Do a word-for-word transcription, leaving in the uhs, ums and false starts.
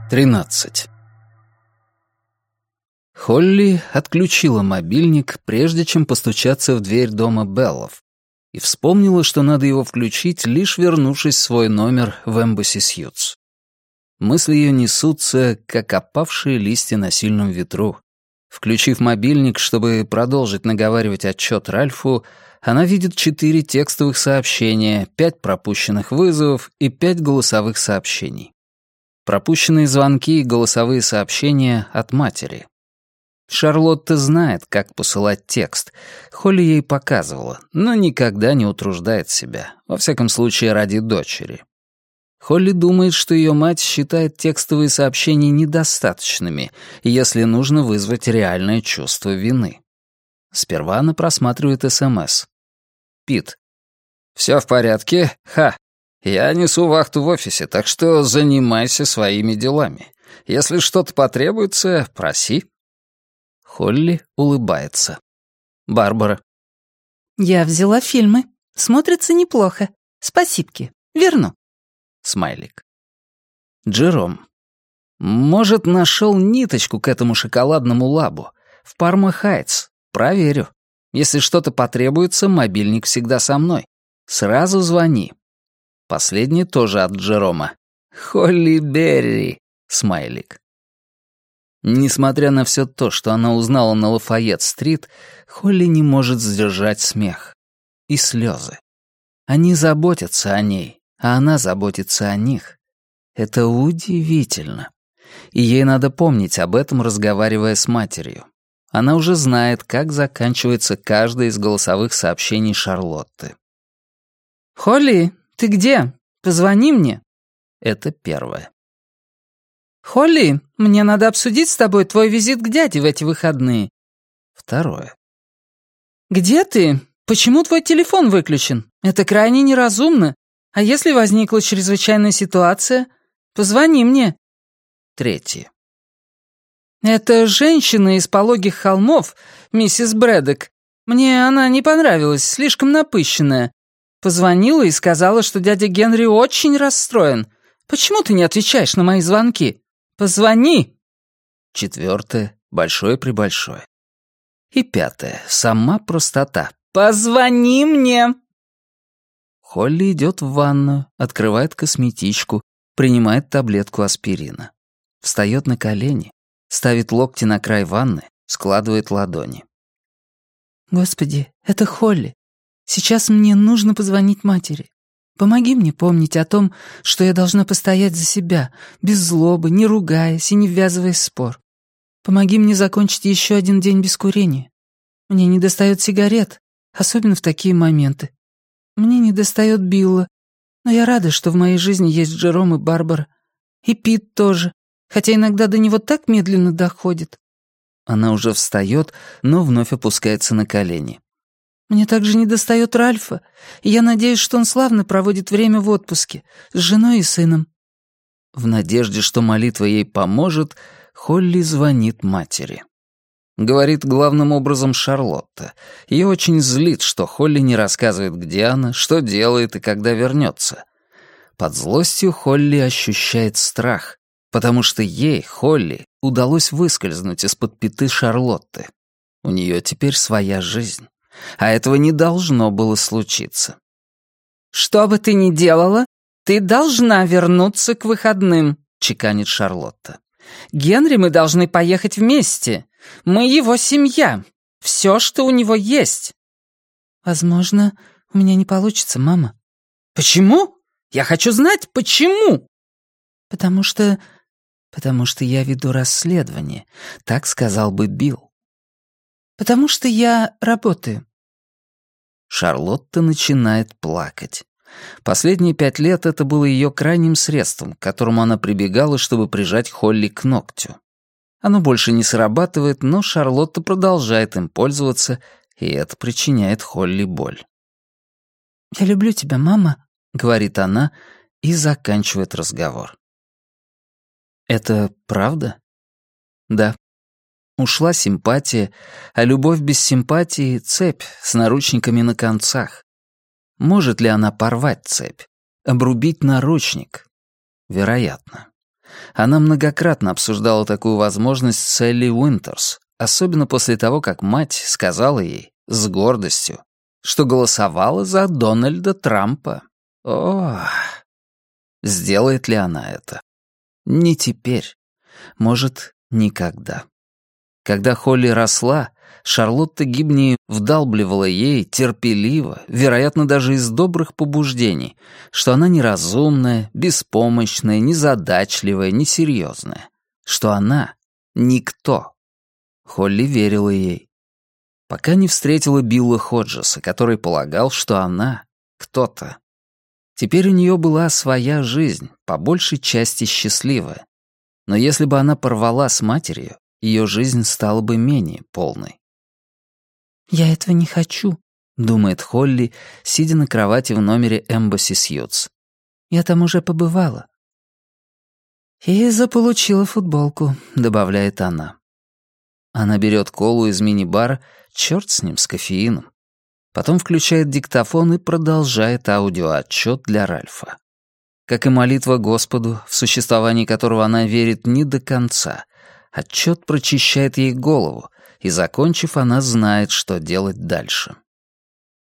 тринадцать. Холли отключила мобильник, прежде чем постучаться в дверь дома Беллов, и вспомнила, что надо его включить, лишь вернувшись в свой номер в Embassy Suites. Мысли ее несутся, как опавшие листья на сильном ветру. Включив мобильник, чтобы продолжить наговаривать отчет Ральфу, она видит четыре текстовых сообщения, пять пропущенных вызовов и пять голосовых сообщений. Пропущенные звонки и голосовые сообщения от матери. Шарлотта знает, как посылать текст. Холли ей показывала, но никогда не утруждает себя, во всяком случае ради дочери. Холли думает, что ее мать считает текстовые сообщения недостаточными, если нужно вызвать реальное чувство вины. Сперва она просматривает СМС. Пит. «Все в порядке? Ха. Я несу вахту в офисе, так что занимайся своими делами. Если что-то потребуется, проси». Холли улыбается. Барбара. «Я взяла фильмы. Смотрится неплохо. Спасибки. Верну». Смайлик. Джером. «Может, нашел ниточку к этому шоколадному лабу. В Парма-Хайтс. Проверю. Если что-то потребуется, мобильник всегда со мной. Сразу звони». Последнее тоже от Джерома. «Холли Берри». Смайлик. Несмотря на все то, что она узнала на Лафайет-стрит, Холли не может сдержать смех. И слезы. Они заботятся о ней, а она заботится о них. Это удивительно. И ей надо помнить об этом, разговаривая с матерью. Она уже знает, как заканчивается каждое из голосовых сообщений Шарлотты. «Холли, ты где? Позвони мне». Это первое. «Холли, мне надо обсудить с тобой твой визит к дяде в эти выходные». Второе. «Где ты? Почему твой телефон выключен? Это крайне неразумно. А если возникла чрезвычайная ситуация? Позвони мне». Третье. «Это женщина из пологих холмов, миссис Брэддок. Мне она не понравилась, слишком напыщенная. Позвонила и сказала, что дядя Генри очень расстроен. Почему ты не отвечаешь на мои звонки? Позвони!» Четвертое. Большое-пребольшое. И пятое. Сама простота. «Позвони мне!» Холли идет в ванную, открывает косметичку, принимает таблетку аспирина. Встает на колени, ставит локти на край ванны, складывает ладони. «Господи, это Холли. Сейчас мне нужно позвонить матери. Помоги мне помнить о том, что я должна постоять за себя, без злобы, не ругаясь и не ввязываясь в спор. Помоги мне закончить еще один день без курения. Мне недостает сигарет, особенно в такие моменты. Мне недостает Билла, но я рада, что в моей жизни есть Джером и Барбара. И Пит тоже, хотя иногда до него так медленно доходит». Она уже встает, но вновь опускается на колени. «Мне также недостает Ральфа, и я надеюсь, что он славно проводит время в отпуске с женой и сыном». В надежде, что молитва ей поможет, Холли звонит матери. Говорит главным образом Шарлотта. Ее очень злит, что Холли не рассказывает, где она, что делает и когда вернется. Под злостью Холли ощущает страх, потому что ей, Холли, удалось выскользнуть из-под пяты Шарлотты. У нее теперь своя жизнь. А этого не должно было случиться. «Что бы ты ни делала, ты должна вернуться к выходным», — чеканит Шарлотта. «Генри мы должны поехать вместе. Мы его семья. Все, что у него есть». «Возможно, у меня не получится, мама». «Почему? Я хочу знать, почему?» «Потому что... потому что я веду расследование», — так сказал бы Билл. «Потому что я работаю». Шарлотта начинает плакать. Последние пять лет это было ее крайним средством, к которому она прибегала, чтобы прижать Холли к ногтю. Оно больше не срабатывает, но Шарлотта продолжает им пользоваться, и это причиняет Холли боль. «Я люблю тебя, мама», — говорит она и заканчивает разговор. Это правда? Да. Ушла симпатия, а любовь без симпатии — цепь с наручниками на концах. Может ли она порвать цепь? Обрубить наручник? Вероятно. Она многократно обсуждала такую возможность с Элли Уинтерс, особенно после того, как мать сказала ей, с гордостью, что голосовала за Дональда Трампа. Ох! Сделает ли она это? Не теперь. Может, никогда. Когда Холли росла, Шарлотта Гибни вдалбливала ей терпеливо, вероятно, даже из добрых побуждений, что она неразумная, беспомощная, незадачливая, несерьезная, что она — никто. Холли верила ей. Пока не встретила Билла Ходжеса, который полагал, что она — кто-то. Теперь у нее была своя жизнь, по большей части счастливая. Но если бы она порвала с матерью, ее жизнь стала бы менее полной. «Я этого не хочу», — думает Холли, сидя на кровати в номере Embassy Suites. «Я там уже побывала». «И заполучила футболку», — добавляет она. Она берет колу из мини-бара, черт с ним, с кофеином. Потом включает диктофон и продолжает аудиоотчет для Ральфа. Как и молитва Господу, в существование которого она верит не до конца, отчет прочищает ей голову, и, закончив, она знает, что делать дальше.